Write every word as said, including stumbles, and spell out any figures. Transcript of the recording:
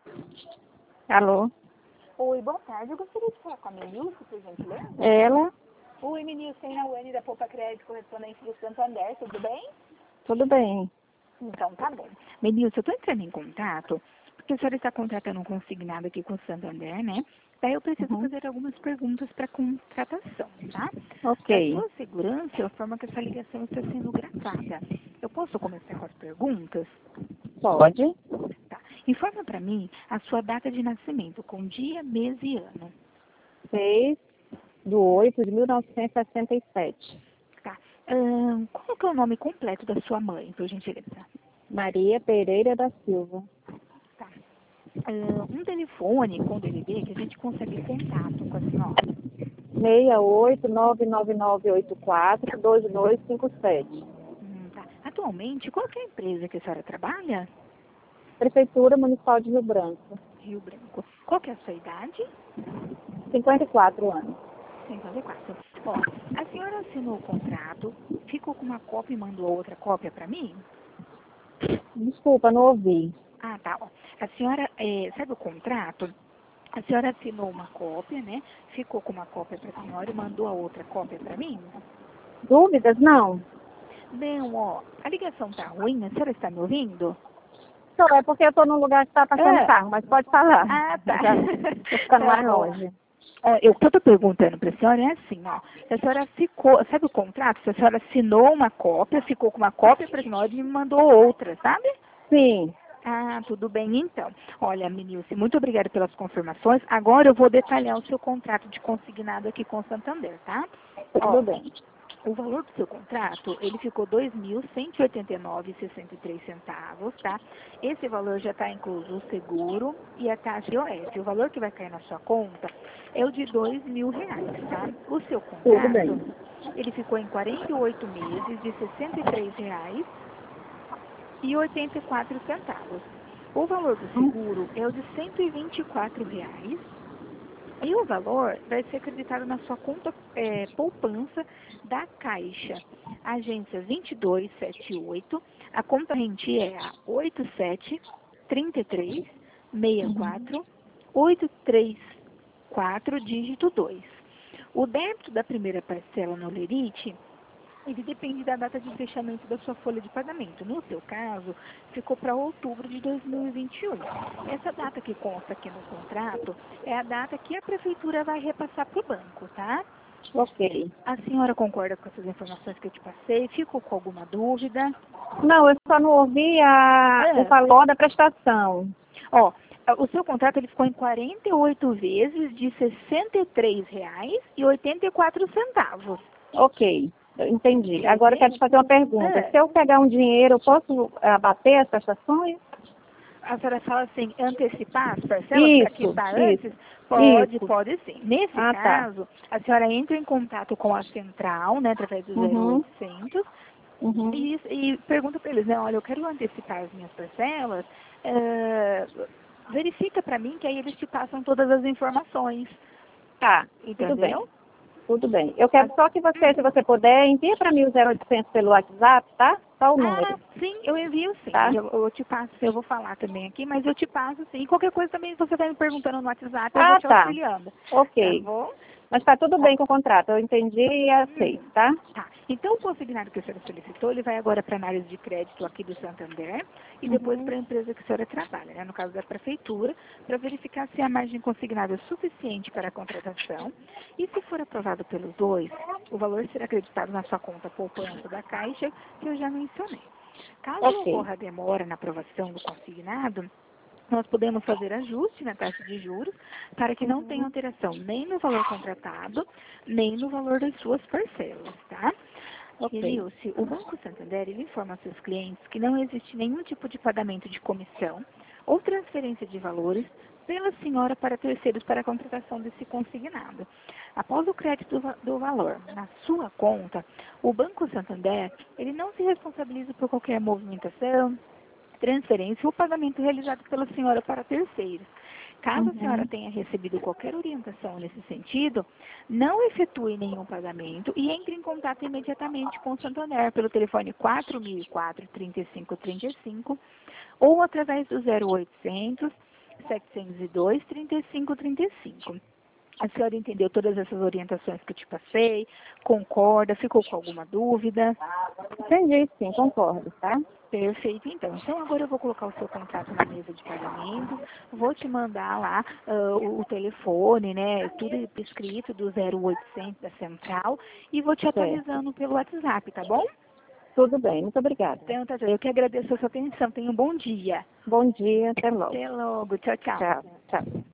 Alô? Oi, boa tarde. Eu gostaria de falar com a Menilce, por gentileza. Ela? Oi, Menilce, tem na U N da Poupa Crédito, correspondente do Santander, tudo bem? Tudo bem. Então, tá bom. Menilce, eu estou entrando em contato, porque a senhora está contratando um consignado aqui com o Santander, né? Daí eu preciso Uhum. fazer algumas perguntas para contratação, tá? Para Ok. sua segurança, a forma que essa ligação está sendo gravada. Eu posso começar com as perguntas? Pode? Tá. Informa para mim a sua data de nascimento, com dia, mês e ano. seis do oito de mil novecentos e sessenta e sete. Tá. Ahn, qual que é o nome completo da sua mãe, por gentileza? Maria Pereira da Silva. Tá. Ahn, um telefone com D D D que a gente consegue contato com a senhora. seis oito nove nove nove oito quatro dois dois cinco sete. Hum, tá. Atualmente, qual que é a empresa que a senhora trabalha? Prefeitura Municipal de Rio Branco. Rio Branco. Qual que é a sua idade? cinquenta e quatro anos. cinquenta e quatro. Ó, a senhora assinou o contrato, ficou com uma cópia e mandou a outra cópia para mim? Desculpa, não ouvi. Ah, tá. Ó, a senhora, eh, sabe o contrato? A senhora assinou uma cópia, né? Ficou com uma cópia para a senhora e mandou a outra cópia para mim? Dúvidas? Não. Não, ó, a ligação tá ruim, a senhora está me ouvindo? Só é porque eu estou num lugar que está passando É. carro, mas pode falar. Ah, tá. Já estou ficando Tá mais bom. longe. Ó, eu estou perguntando para a senhora é assim, ó. Se a senhora ficou, sabe o contrato? Se a senhora assinou uma cópia, ficou com uma cópia para a senhora e me mandou outra, sabe? Sim. Ah, tudo bem então. Olha, Menilce, muito obrigada pelas confirmações. Agora eu vou detalhar o seu contrato de consignado aqui com o Santander, tá? Tudo Ó, bem. o valor do seu contrato, ele ficou dois mil cento e oitenta e nove reais e sessenta e três centavos, tá? Esse valor já está incluso o seguro e a taxa I O S. O valor que vai cair na sua conta é o de dois mil reais, tá? O seu Tudo contrato, bem. ele ficou em quarenta e oito meses de sessenta e três reais e oitenta e quatro centavos. O valor do seguro é o de cento e vinte e quatro reais. E o valor vai ser acreditado na sua conta é, poupança da Caixa. Agência vinte e dois setenta e oito. A conta corrente é a oito sete três três seis quatro oito três quatro, dígito dois. O débito da primeira parcela no Lerite, ele depende da data de fechamento da sua folha de pagamento. No seu caso, ficou para outubro de dois mil e vinte e um. Essa data que consta aqui no contrato é a data que a prefeitura vai repassar para o banco, tá? Ok. A senhora concorda com essas informações que eu te passei? Ficou com alguma dúvida? Não, eu só não ouvi a, o É. valor da prestação. Ó, o seu contrato ele ficou em quarenta e oito vezes de sessenta e três reais e oitenta e quatro centavos. Ok, eu entendi. Quer Agora eu ver? quero te fazer uma pergunta. É. Se eu pegar um dinheiro, eu posso abater as prestações? A senhora fala assim, antecipar as parcelas para Isso, quitar antes? isso, Pode, isso. pode sim. Nesse Ah, tá. caso, a senhora entra em contato com a central, né, através do zero Uhum, oitocentos, uhum. e, e pergunta para eles, né, olha, eu quero antecipar as minhas parcelas, é, verifica para mim que aí eles te passam todas as informações, Tá, tudo bem, entendeu? tudo bem. Eu quero só que você, se você puder, envia para mim o zero oitocentos pelo WhatsApp, tá? Só o Ah, número, sim, eu envio sim. tá? Eu, eu te passo, eu vou falar também aqui, mas eu te passo sim. Qualquer coisa também, se você vai me perguntando no WhatsApp, eu vou Ah, te tá. auxiliando. Tá Ok. bom? Mas tá tudo Ó, bem com o contrato. Eu entendi e hum, aceito, tá? tá. Então, o consignado que a senhora solicitou, ele vai agora para a análise de crédito aqui do Santander e depois Uhum. para a empresa que a senhora trabalha, né? No caso da prefeitura, para verificar se a margem consignada é suficiente para a contratação. E se for aprovado pelos dois, o valor será acreditado na sua conta poupança da Caixa, que eu já mencionei. Caso Ok. ocorra demora na aprovação do consignado, nós podemos fazer ajuste na taxa de juros para que não tenha Uhum. alteração nem no valor contratado, nem no valor das suas parcelas, tá? Ok. Emilce, o Banco Santander ele informa aos seus clientes que não existe nenhum tipo de pagamento de comissão ou transferência de valores pela senhora para terceiros para a contratação desse consignado. Após o crédito do, va- do valor na sua conta, o Banco Santander ele não se responsabiliza por qualquer movimentação, transferência ou pagamento realizado pela senhora para terceiros. Caso a senhora Uhum. tenha recebido qualquer orientação nesse sentido, não efetue nenhum pagamento e entre em contato imediatamente com o Santander pelo telefone quatro mil e quatro, trinta e cinco trinta e cinco ou através do zero oitocentos, setecentos e dois, trinta e cinco, trinta e cinco. A senhora entendeu todas essas orientações que eu te passei? Concorda? Ficou com alguma dúvida? Entendi, sim, concordo, tá? Perfeito, então. Então, agora eu vou colocar o seu contrato na mesa de pagamentos, vou te mandar lá uh, o, o telefone, né, tudo escrito do zero oitocentos da central, e vou te Certo. atualizando pelo WhatsApp, tá bom? Tudo bem, muito obrigada. Então, tá, eu que agradeço a sua atenção. Tenha um bom dia. Bom dia, até logo. Até logo. Tchau, tchau. Tchau, tchau.